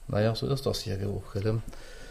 Naja, so ist das hier auch, gell?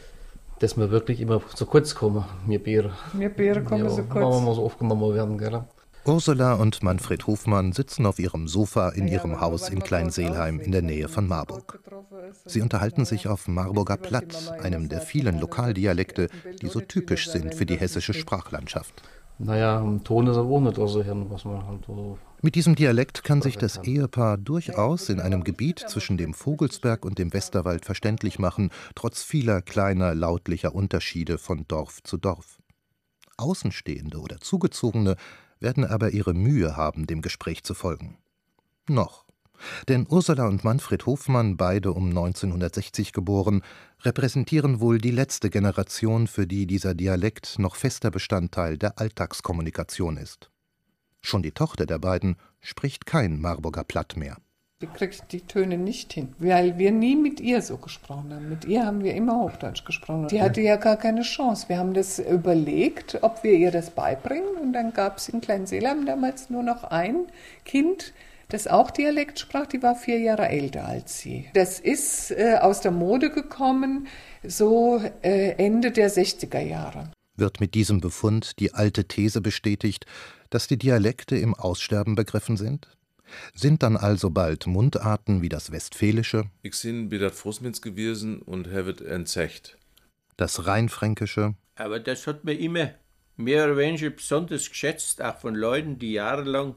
Dass wir wirklich immer zu kurz kommen, wir Bären. Wir Bären kommen so kurz. Wenn wir mal so aufgenommen werden, gell? Ursula und Manfred Hofmann sitzen auf ihrem Sofa in ihrem Haus in Kleinseelheim in der Nähe von Marburg. Sie unterhalten sich auf Marburger Platt, einem der vielen Lokaldialekte, die so typisch sind für die hessische Sprachlandschaft. Naja, im Ton ist er auch nicht so hin, was man halt so. Mit diesem Dialekt kann sich das Ehepaar durchaus in einem Gebiet zwischen dem Vogelsberg und dem Westerwald verständlich machen, trotz vieler kleiner lautlicher Unterschiede von Dorf zu Dorf. Außenstehende oder Zugezogene werden aber ihre Mühe haben, dem Gespräch zu folgen. Noch. Denn Ursula und Manfred Hofmann, beide um 1960 geboren, repräsentieren wohl die letzte Generation, für die dieser Dialekt noch fester Bestandteil der Alltagskommunikation ist. Schon die Tochter der beiden spricht kein Marburger Platt mehr. Die kriegt die Töne nicht hin, weil wir nie mit ihr so gesprochen haben. Mit ihr haben wir immer Hochdeutsch gesprochen. Die hatte ja gar keine Chance. Wir haben das überlegt, ob wir ihr das beibringen. Und dann gab es in Kleinseelheim damals nur noch ein Kind, das auch Dialekt sprach. Die war 4 Jahre älter als sie. Das ist aus der Mode gekommen, so Ende der 60er Jahre. Wird mit diesem Befund die alte These bestätigt, dass die Dialekte im Aussterben begriffen sind? Sind dann also bald Mundarten wie das Westfälische? Ich bin bei der Frusmins gewesen und habe es entzecht. Das Rheinfränkische? Aber das hat mir immer mehr oder weniger besonders geschätzt, auch von Leuten, die jahrelang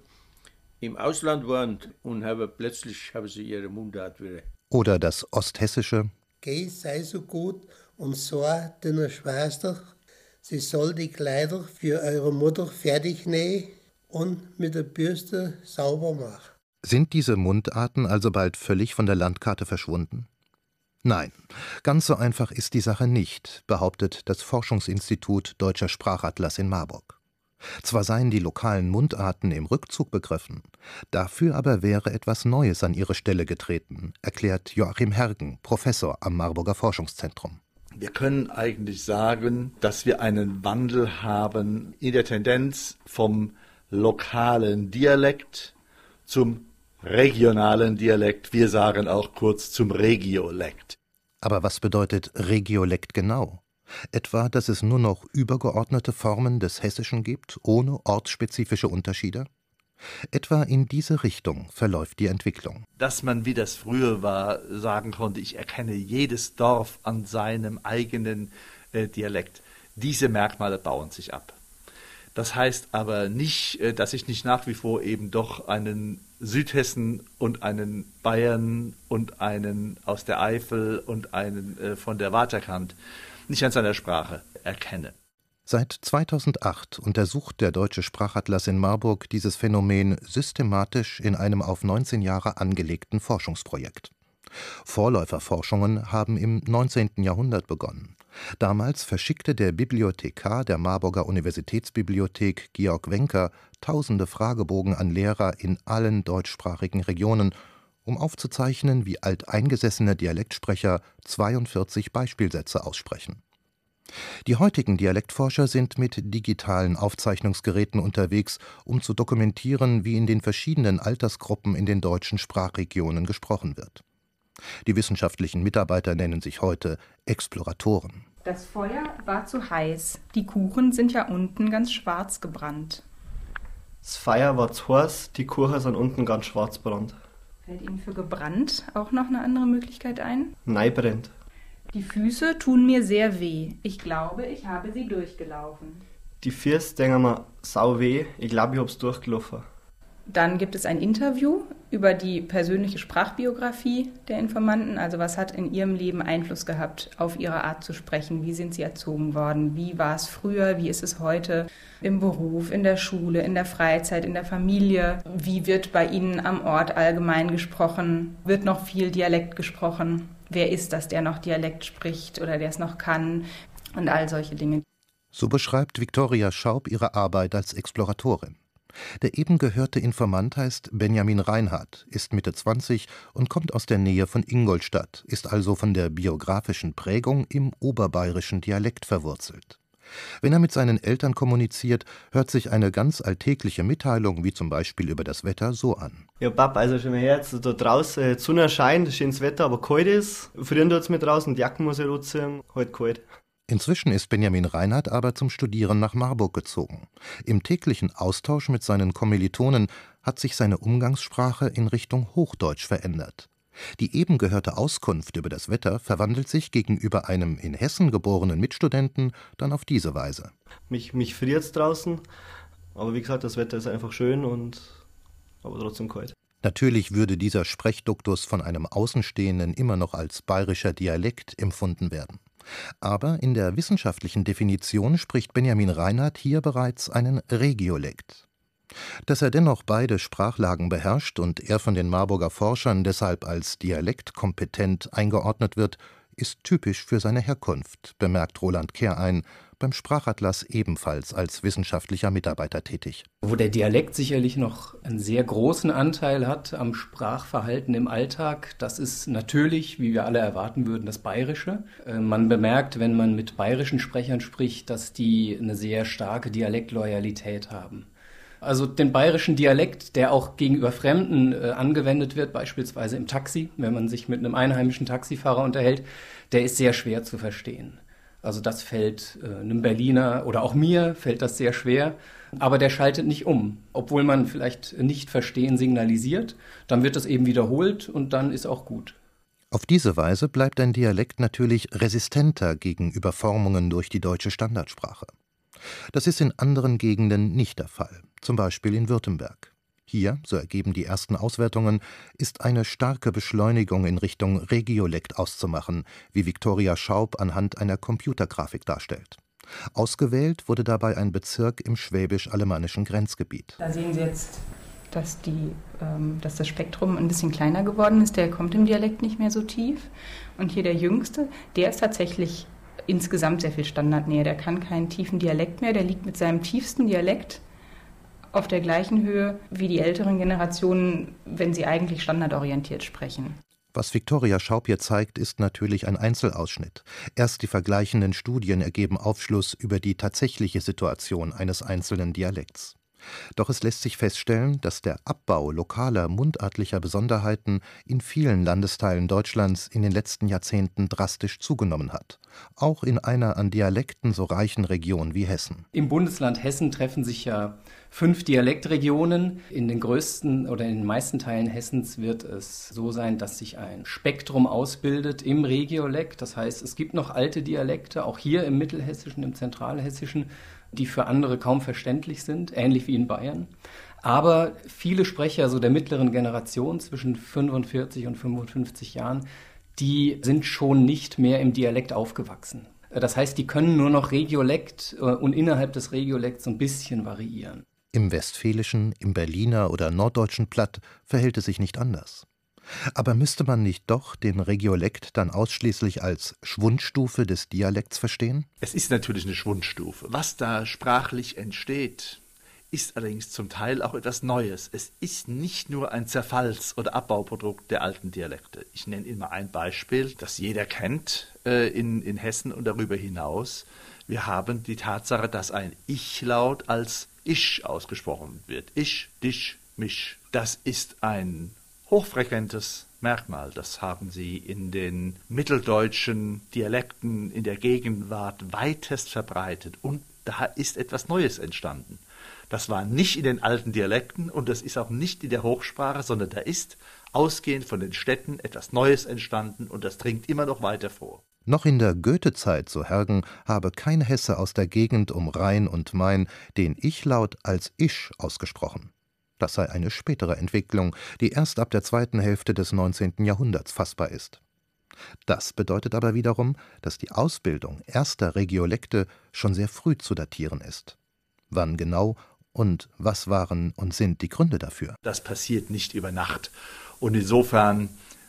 im Ausland waren und plötzlich haben sie ihre Mundart wieder. Oder das Osthessische? Geh, sei so gut und sag deiner Schwester, sie soll die Kleider für eure Mutter fertig nähen und mit der Bürste sauber machen. Sind diese Mundarten also bald völlig von der Landkarte verschwunden? Nein, ganz so einfach ist die Sache nicht, behauptet das Forschungsinstitut Deutscher Sprachatlas in Marburg. Zwar seien die lokalen Mundarten im Rückzug begriffen, dafür aber wäre etwas Neues an ihre Stelle getreten, erklärt Joachim Hergen, Professor am Marburger Forschungszentrum. Wir können eigentlich sagen, dass wir einen Wandel haben in der Tendenz vom lokalen Dialekt zum regionalen Dialekt. Wir sagen auch kurz zum Regiolekt. Aber was bedeutet Regiolekt genau? Etwa, dass es nur noch übergeordnete Formen des Hessischen gibt, ohne ortsspezifische Unterschiede? Etwa in diese Richtung verläuft die Entwicklung. Dass man, wie das früher war, sagen konnte, ich erkenne jedes Dorf an seinem eigenen Dialekt. Diese Merkmale bauen sich ab. Das heißt aber nicht, dass ich nicht nach wie vor eben doch einen Südhessen und einen Bayern und einen aus der Eifel und einen von der Waterkant nicht an seiner Sprache erkenne. Seit 2008 untersucht der Deutsche Sprachatlas in Marburg dieses Phänomen systematisch in einem auf 19 Jahre angelegten Forschungsprojekt. Vorläuferforschungen haben im 19. Jahrhundert begonnen. Damals verschickte der Bibliothekar der Marburger Universitätsbibliothek Georg Wenker tausende Fragebogen an Lehrer in allen deutschsprachigen Regionen, um aufzuzeichnen, wie alteingesessene Dialektsprecher 42 Beispielsätze aussprechen. Die heutigen Dialektforscher sind mit digitalen Aufzeichnungsgeräten unterwegs, um zu dokumentieren, wie in den verschiedenen Altersgruppen in den deutschen Sprachregionen gesprochen wird. Die wissenschaftlichen Mitarbeiter nennen sich heute Exploratoren. Das Feuer war zu heiß. Die Kuchen sind ja unten ganz schwarz gebrannt. Das Feuer war zu heiß, die Kuchen sind unten ganz schwarz gebrannt. Fällt Ihnen für gebrannt auch noch eine andere Möglichkeit ein? Nein, brennt. Die Füße tun mir sehr weh. Ich glaube, ich habe sie durchgelaufen. Die Füße denken mir sau weh. Ich glaube, ich hab's durchgelaufen. Dann gibt es ein Interview über die persönliche Sprachbiografie der Informanten. Also was hat in ihrem Leben Einfluss gehabt auf ihre Art zu sprechen? Wie sind sie erzogen worden? Wie war es früher? Wie ist es heute im Beruf, in der Schule, in der Freizeit, in der Familie? Wie wird bei ihnen am Ort allgemein gesprochen? Wird noch viel Dialekt gesprochen? Wer ist das, der noch Dialekt spricht oder der es noch kann? Und all solche Dinge. So beschreibt Viktoria Schaub ihre Arbeit als Exploratorin. Der eben gehörte Informant heißt Benjamin Reinhardt, ist Mitte 20 und kommt aus der Nähe von Ingolstadt, ist also von der biografischen Prägung im oberbayerischen Dialekt verwurzelt. Wenn er mit seinen Eltern kommuniziert, hört sich eine ganz alltägliche Mitteilung, wie zum Beispiel über das Wetter, so an. Ja, Papa, also schon mal her, jetzt da draußen, die Sonne scheint, schönes Wetter, aber kalt ist. Früher tut es mir draußen, die Jacken muss ich anziehen, heute kalt. Inzwischen ist Benjamin Reinhardt aber zum Studieren nach Marburg gezogen. Im täglichen Austausch mit seinen Kommilitonen hat sich seine Umgangssprache in Richtung Hochdeutsch verändert. Die eben gehörte Auskunft über das Wetter verwandelt sich gegenüber einem in Hessen geborenen Mitstudenten dann auf diese Weise. Mich friert es draußen, aber wie gesagt, das Wetter ist einfach schön aber trotzdem kalt. Natürlich würde dieser Sprechduktus von einem Außenstehenden immer noch als bayerischer Dialekt empfunden werden. Aber in der wissenschaftlichen Definition spricht Benjamin Reinhardt hier bereits einen Regiolekt. Dass er dennoch beide Sprachlagen beherrscht und er von den Marburger Forschern deshalb als dialektkompetent eingeordnet wird, ist typisch für seine Herkunft, bemerkt Roland Kehrein, beim Sprachatlas ebenfalls als wissenschaftlicher Mitarbeiter tätig. Wo der Dialekt sicherlich noch einen sehr großen Anteil hat am Sprachverhalten im Alltag, das ist natürlich, wie wir alle erwarten würden, das Bayerische. Man bemerkt, wenn man mit bayerischen Sprechern spricht, dass die eine sehr starke Dialektloyalität haben. Also den bayerischen Dialekt, der auch gegenüber Fremden angewendet wird, beispielsweise im Taxi, wenn man sich mit einem einheimischen Taxifahrer unterhält, der ist sehr schwer zu verstehen. Also das fällt einem Berliner oder auch mir fällt das sehr schwer, aber der schaltet nicht um. Obwohl man vielleicht nicht verstehen signalisiert, dann wird das eben wiederholt und dann ist auch gut. Auf diese Weise bleibt ein Dialekt natürlich resistenter gegenüber Formungen durch die deutsche Standardsprache. Das ist in anderen Gegenden nicht der Fall, zum Beispiel in Württemberg. Hier, so ergeben die ersten Auswertungen, ist eine starke Beschleunigung in Richtung Regiolekt auszumachen, wie Viktoria Schaub anhand einer Computergrafik darstellt. Ausgewählt wurde dabei ein Bezirk im schwäbisch-alemannischen Grenzgebiet. Da sehen Sie jetzt, dass das Spektrum ein bisschen kleiner geworden ist. Der kommt im Dialekt nicht mehr so tief. Und hier der Jüngste, der ist tatsächlich insgesamt sehr viel standardnäher. Der kann keinen tiefen Dialekt mehr. Der liegt mit seinem tiefsten Dialekt auf der gleichen Höhe wie die älteren Generationen, wenn sie eigentlich standardorientiert sprechen. Was Viktoria Schaub hier zeigt, ist natürlich ein Einzelausschnitt. Erst die vergleichenden Studien ergeben Aufschluss über die tatsächliche Situation eines einzelnen Dialekts. Doch es lässt sich feststellen, dass der Abbau lokaler mundartlicher Besonderheiten in vielen Landesteilen Deutschlands in den letzten Jahrzehnten drastisch zugenommen hat. Auch in einer an Dialekten so reichen Region wie Hessen. Im Bundesland Hessen treffen sich ja 5 Dialektregionen. In den größten oder in den meisten Teilen Hessens wird es so sein, dass sich ein Spektrum ausbildet im Regiolekt. Das heißt, es gibt noch alte Dialekte, auch hier im Mittelhessischen, im Zentralhessischen, die für andere kaum verständlich sind, ähnlich wie in Bayern. Aber viele Sprecher so der mittleren Generation zwischen 45 und 55 Jahren, die sind schon nicht mehr im Dialekt aufgewachsen. Das heißt, die können nur noch Regiolekt und innerhalb des Regiolekts so ein bisschen variieren. Im Westfälischen, im Berliner oder Norddeutschen Platt verhält es sich nicht anders. Aber müsste man nicht doch den Regiolekt dann ausschließlich als Schwundstufe des Dialekts verstehen? Es ist natürlich eine Schwundstufe. Was da sprachlich entsteht, ist allerdings zum Teil auch etwas Neues. Es ist nicht nur ein Zerfalls- oder Abbauprodukt der alten Dialekte. Ich nenne Ihnen mal ein Beispiel, das jeder kennt in Hessen und darüber hinaus. Wir haben die Tatsache, dass ein Ich-Laut als Ich ausgesprochen wird. Ich, dich, mich. Das ist ein hochfrequentes Merkmal. Das haben Sie in den mitteldeutschen Dialekten in der Gegenwart weitest verbreitet. Und da ist etwas Neues entstanden. Das war nicht in den alten Dialekten und das ist auch nicht in der Hochsprache, sondern da ist ausgehend von den Städten etwas Neues entstanden und das dringt immer noch weiter vor. Noch in der Goethe-Zeit, so Hergen, habe kein Hesse aus der Gegend um Rhein und Main den Ich-Laut als Isch ausgesprochen. Das sei eine spätere Entwicklung, die erst ab der zweiten Hälfte des 19. Jahrhunderts fassbar ist. Das bedeutet aber wiederum, dass die Ausbildung erster Regiolekte schon sehr früh zu datieren ist. Wann genau und was waren und sind die Gründe dafür? Das passiert nicht über Nacht. Und insofern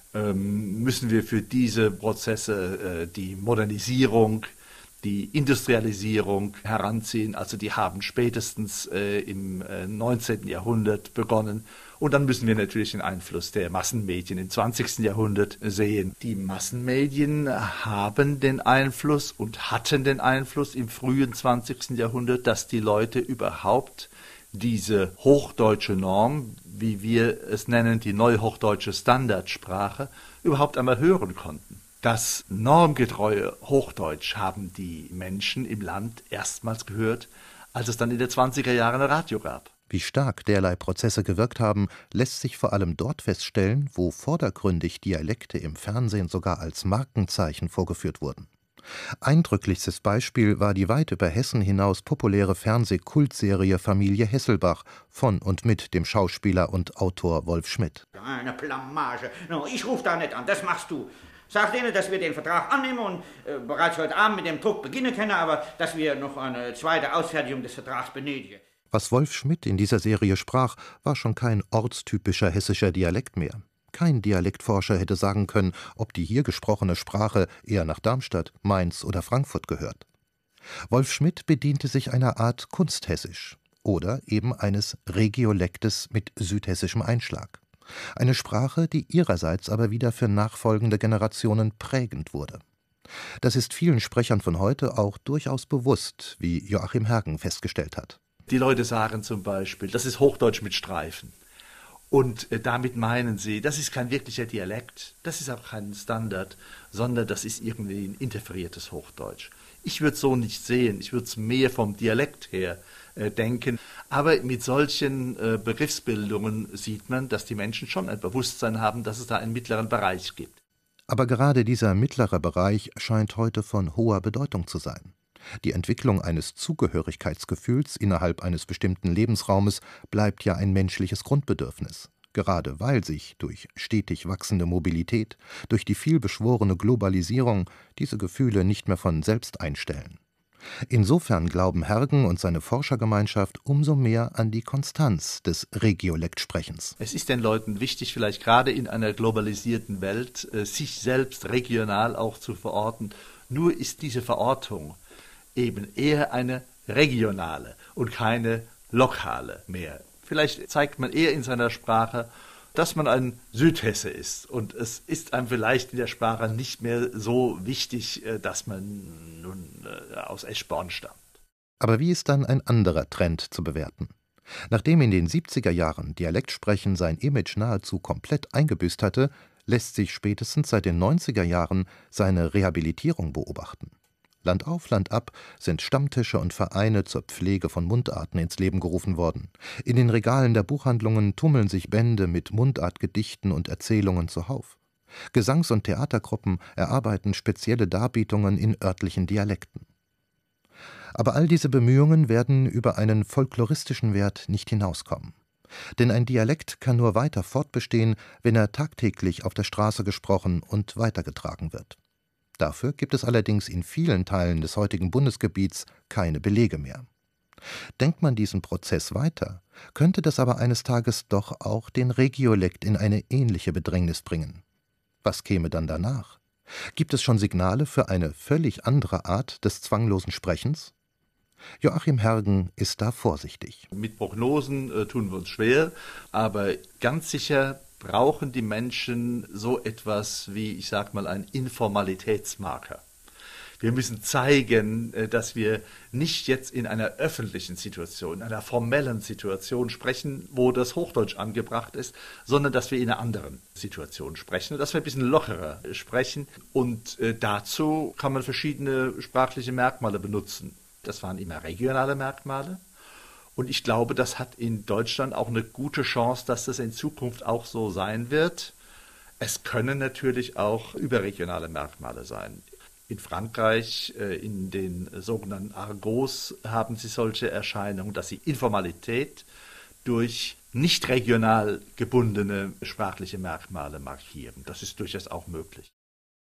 müssen wir für diese Prozesse die Modernisierung, die Industrialisierung heranziehen. Also die haben spätestens im 19. Jahrhundert begonnen Und dann müssen wir natürlich den Einfluss der Massenmedien im 20. Jahrhundert sehen. Die Massenmedien haben den Einfluss und hatten den Einfluss im frühen 20. Jahrhundert, dass die Leute überhaupt diese hochdeutsche Norm, wie wir es nennen, die neuhochdeutsche Standardsprache, überhaupt einmal hören konnten. Das normgetreue Hochdeutsch haben die Menschen im Land erstmals gehört, als es dann in den 20er Jahren ein Radio gab. Wie stark derlei Prozesse gewirkt haben, lässt sich vor allem dort feststellen, wo vordergründig Dialekte im Fernsehen sogar als Markenzeichen vorgeführt wurden. Eindrücklichstes Beispiel war die weit über Hessen hinaus populäre Fernsehkultserie Familie Hesselbach von und mit dem Schauspieler und Autor Wolf Schmidt. Eine Blamage. No, ich rufe da nicht an, das machst du. Sag denen, dass wir den Vertrag annehmen und bereits heute Abend mit dem Druck beginnen können, aber dass wir noch eine zweite Ausfertigung des Vertrags benötigen. Was Wolf Schmidt in dieser Serie sprach, war schon kein ortstypischer hessischer Dialekt mehr. Kein Dialektforscher hätte sagen können, ob die hier gesprochene Sprache eher nach Darmstadt, Mainz oder Frankfurt gehört. Wolf Schmidt bediente sich einer Art Kunsthessisch oder eben eines Regiolektes mit südhessischem Einschlag. Eine Sprache, die ihrerseits aber wieder für nachfolgende Generationen prägend wurde. Das ist vielen Sprechern von heute auch durchaus bewusst, wie Joachim Hergen festgestellt hat. Die Leute sagen zum Beispiel, das ist Hochdeutsch mit Streifen. Und damit meinen sie, das ist kein wirklicher Dialekt, das ist auch kein Standard, sondern das ist irgendwie ein interferiertes Hochdeutsch. Ich würde es so nicht sehen, ich würde es mehr vom Dialekt her denken. Aber mit solchen Begriffsbildungen sieht man, dass die Menschen schon ein Bewusstsein haben, dass es da einen mittleren Bereich gibt. Aber gerade dieser mittlere Bereich scheint heute von hoher Bedeutung zu sein. Die Entwicklung eines Zugehörigkeitsgefühls innerhalb eines bestimmten Lebensraumes bleibt ja ein menschliches Grundbedürfnis, gerade weil sich durch stetig wachsende Mobilität, durch die vielbeschworene Globalisierung diese Gefühle nicht mehr von selbst einstellen. Insofern glauben Hergen und seine Forschergemeinschaft umso mehr an die Konstanz des Regiolektsprechens. Es ist den Leuten wichtig, vielleicht gerade in einer globalisierten Welt, sich selbst regional auch zu verorten. Nur ist diese Verortung eben eher eine regionale und keine lokale mehr. Vielleicht zeigt man eher in seiner Sprache, dass man ein Südhesse ist. Und es ist einem vielleicht in der Sprache nicht mehr so wichtig, dass man nun aus Eschborn stammt. Aber wie ist dann ein anderer Trend zu bewerten? Nachdem in den 70er Jahren Dialektsprechen sein Image nahezu komplett eingebüßt hatte, lässt sich spätestens seit den 90er Jahren seine Rehabilitierung beobachten. Land auf, Land ab sind Stammtische und Vereine zur Pflege von Mundarten ins Leben gerufen worden. In den Regalen der Buchhandlungen tummeln sich Bände mit Mundartgedichten und Erzählungen zuhauf. Gesangs- und Theatergruppen erarbeiten spezielle Darbietungen in örtlichen Dialekten. Aber all diese Bemühungen werden über einen folkloristischen Wert nicht hinauskommen. Denn ein Dialekt kann nur weiter fortbestehen, wenn er tagtäglich auf der Straße gesprochen und weitergetragen wird. Dafür gibt es allerdings in vielen Teilen des heutigen Bundesgebiets keine Belege mehr. Denkt man diesen Prozess weiter, könnte das aber eines Tages doch auch den Regiolekt in eine ähnliche Bedrängnis bringen. Was käme dann danach? Gibt es schon Signale für eine völlig andere Art des zwanglosen Sprechens? Joachim Hergen ist da vorsichtig. Mit Prognosen tun wir uns schwer, aber ganz sicher brauchen die Menschen so etwas wie, ich sag mal, ein Informalitätsmarker. Wir müssen zeigen, dass wir nicht jetzt in einer öffentlichen Situation, in einer formellen Situation sprechen, wo das Hochdeutsch angebracht ist, sondern dass wir in einer anderen Situation sprechen, dass wir ein bisschen lockerer sprechen. Und dazu kann man verschiedene sprachliche Merkmale benutzen. Das waren immer regionale Merkmale. Und ich glaube, das hat in Deutschland auch eine gute Chance, dass das in Zukunft auch so sein wird. Es können natürlich auch überregionale Merkmale sein. In Frankreich, in den sogenannten Argots, haben sie solche Erscheinungen, dass sie Informalität durch nicht regional gebundene sprachliche Merkmale markieren. Das ist durchaus auch möglich.